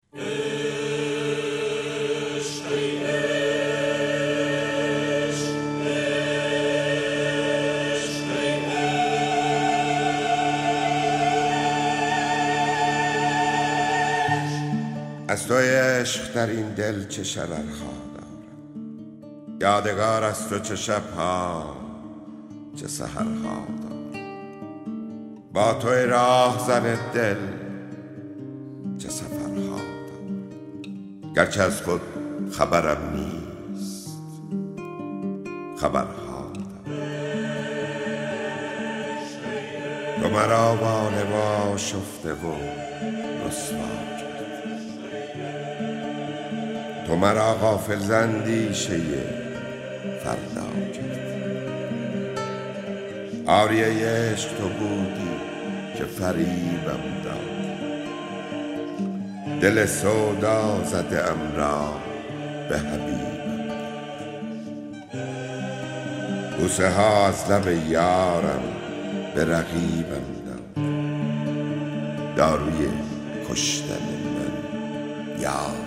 از تو عشق در این دل چه شررها دارم، یادگار از تو چه شبها چه سحرها دارم. با تو راه زن دل چه سفرها دارم، گرچه از خود خبرم نیست خبرها دارم. تو مرا وانما شفته و رسوا، تو مرا غافل زندیشه فردا کرد. آریه عشق تو بودی که فریبم داد، دل سودا زده ام را به حبیبم داد. بوسه ها از لب یارم به رقیبم داد، داروی کشتن من یاد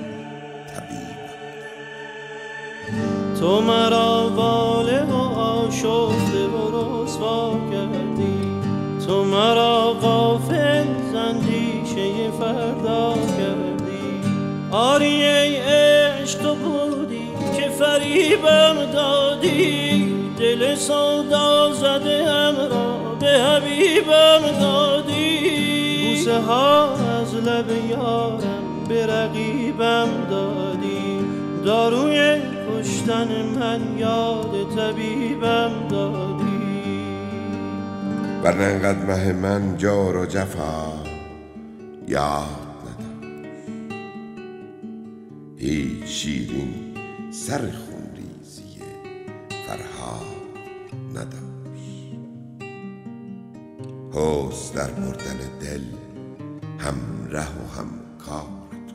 تو مرا واله و آشفته و رسوا کردی، تو مرا غافل زندیشه فردا کردی. آری ای عشق تو بودی که فریبم دادی، دل سودا زده ام را به حبیبم دادی. بوسه ها از لب یارم به رقیبم دادی، داروی کشتن من یاد طبیبم دادی. ورنه انقدر مه من جور و جفا یاد نداشت، هیچ شیرین سر خونریزی فرهاد نداشت. حسن در بردن دل هم ره و هم کار،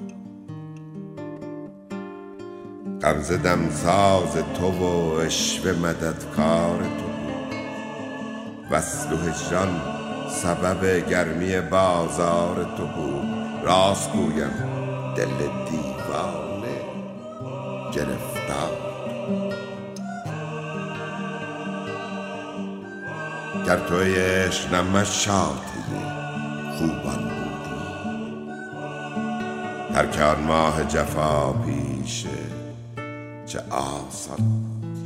غمزه دمساز تو و عشوه مددکار تو بود. وصل و هجران سبب گرمی بازار تو بود. راست گویم دل دیوانه گرفتار، گر توی عشق نه مشاطه خوبان بودی، ترک آن ماه جفا پیشه چه آسان.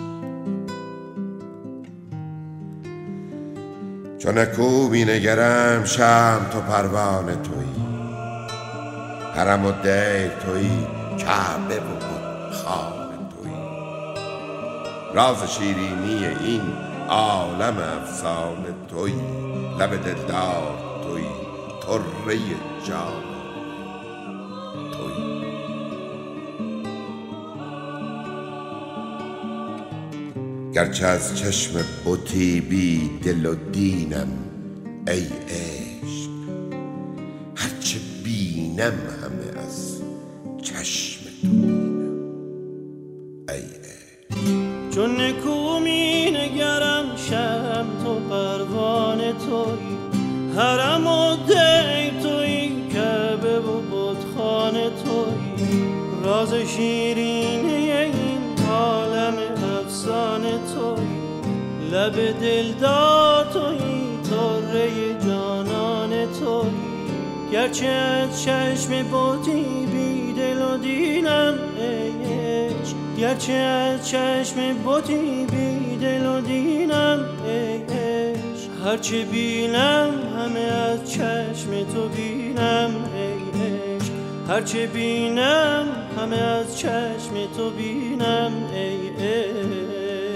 چون نکو می نگرم شم تو پروانه تویی، حرم و دیر تویی، کعبه و بتخانه تویی. راز شیرینی این عالم افسانه تویی، لب دلدار تویی، طره جان تویی. گرچه از چشم بتی بی دل و دینم ای عشق، هرچه بینم همه از چشم تو بینم ای عشق. چون نکو می نگرم شم تو پروانه تویی، حرم و دیر تویی، کعبه و بتخانه تویی. راز شیرینه این عالم افسانه تویی، لب دلدار تویی، طره جانان تویی. گرچه از چشم بتی بی دل و دینم ای عشق، گرچه از چشم بتی بی دل و دینم ای عشق. هرچه بینم همه از چشم تو بینم ای عشق، هرچه بینم همه از چشم تو بینم ای عشق.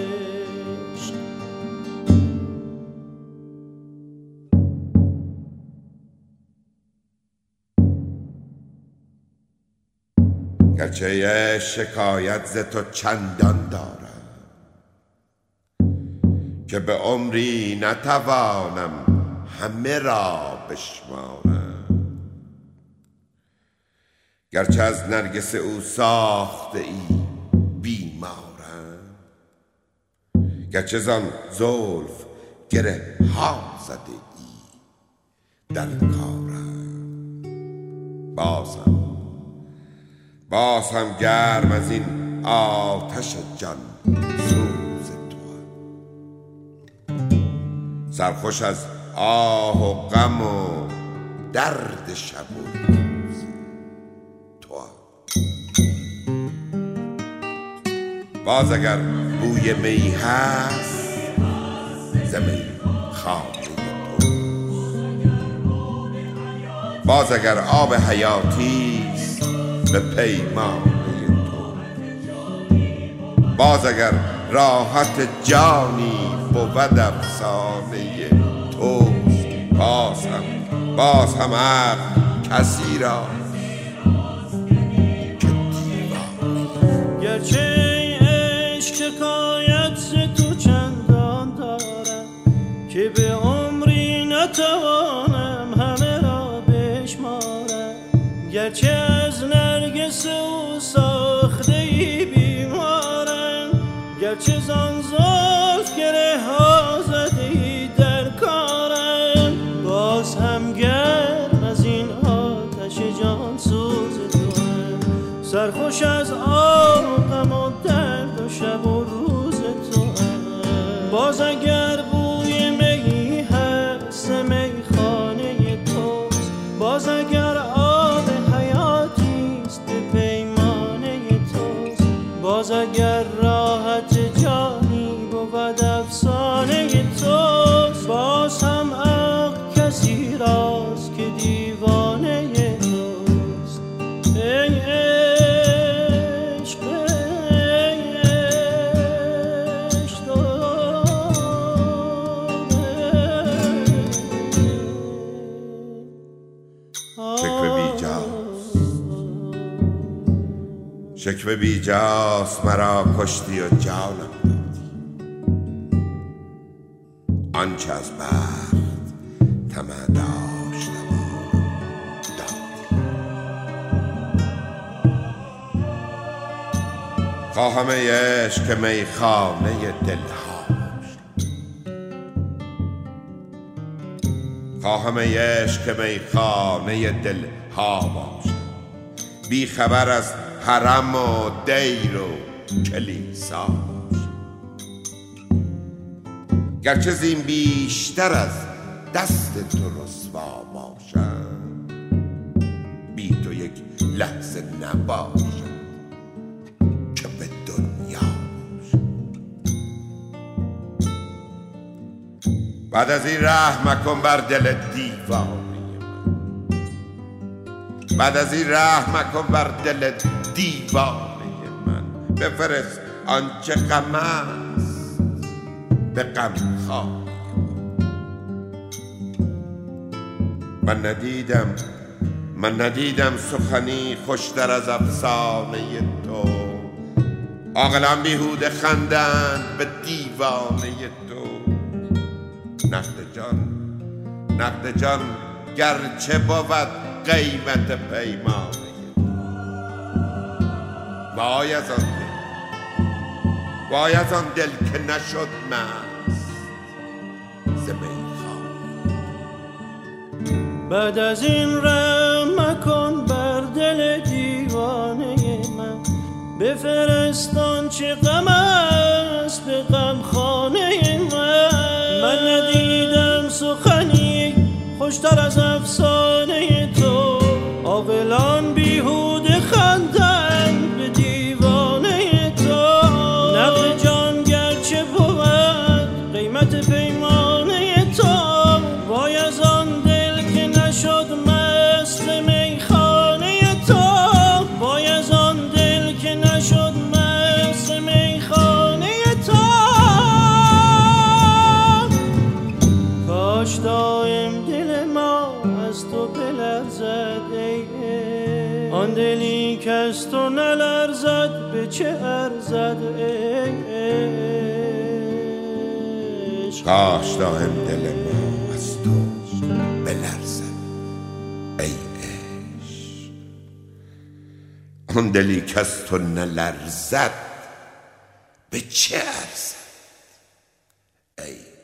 گرچه شکایت ز تو چندان دارم که به عمری نتوانم همه را بشمارم. گرچه از نرگس او ساخته ای بیمارم، گرچه زان زلف گره ها زده ای در کارم، بازم باز هم گرم از این آتش جان سوز تو، سرخوش از آه و غم و درد شب و روز تو. باز اگر بوی می هست ز میخانه تو، باز اگر آب حیاتیست به پیمانه تو، باز اگر راحت جانی بود افسانه توست، باز هم عقل کسی را که دیوانه. گرچه عشق شکایت ز تو چندان دارم که به عمری نتوانم همه را بشمارم، گرچه از نرگس او ساخته ای بیمارم، گرچه زان زلف گره ها زده ای در کارم، باز هم گرم از این آتش جان سوز توام، سرخوش از آب و غم و درد و شب و روز توام. باز اگر بوی می هست میخانه توست، باز اگر آب حیاتیست به پیمانه توست، باز اگر راحت جانی بود افسانه توست، باز هم عقل کسی راست که دیوانه توست. ای عشق شکوه بیجاست مرا کشتی و جانم دادی، آنچه از بخت طمع داشتم دادی. خواهم ای عشق که میخانه دلها باشد، خواهم ای عشق که میخانه دلها باشد، بی خبر از حرم و دیر و کلیسا باشد، گرچه زین بیشتر از دست تو رسوا باشم، بی تو یک لحظه نباشد که به دنیا باشد. بعد از این رحم مکن بر دل دیوانه من، بعد از این رحم مکن بر دل دیوانه من، بفرست آنچه غم است به غمخانه من ندیدم سخنی خوشتر از افسانه تو، عاقلان بیهوده خندند به دیوانه تو. نقد جان گرچه بود قیمت پیمانه، وای از آن دل که نشد مست ز میخانه. بعد از این رحم مکن بر دل دیوانه من، بفرست آنچه غم است به غمخانه من ندیدم سخنی خوشتر از افسانه تو، عاقلان بیهوده خندند به دیوانه تو. نقد جان گرچه بود قیمت پیمانه تو، وای از آن دل که نشد مست میخانه تو، وای از آن دل که نشد مست میخانه تو. کاش دایم دل ما از تو بلرزد ای آن دلی که از تو نلرزد به چه ارزد ای عشق. کاش دایم دل ما از تو بلرزد ای عشق، آن دلی که از تو نلرزد به چه ارزد ای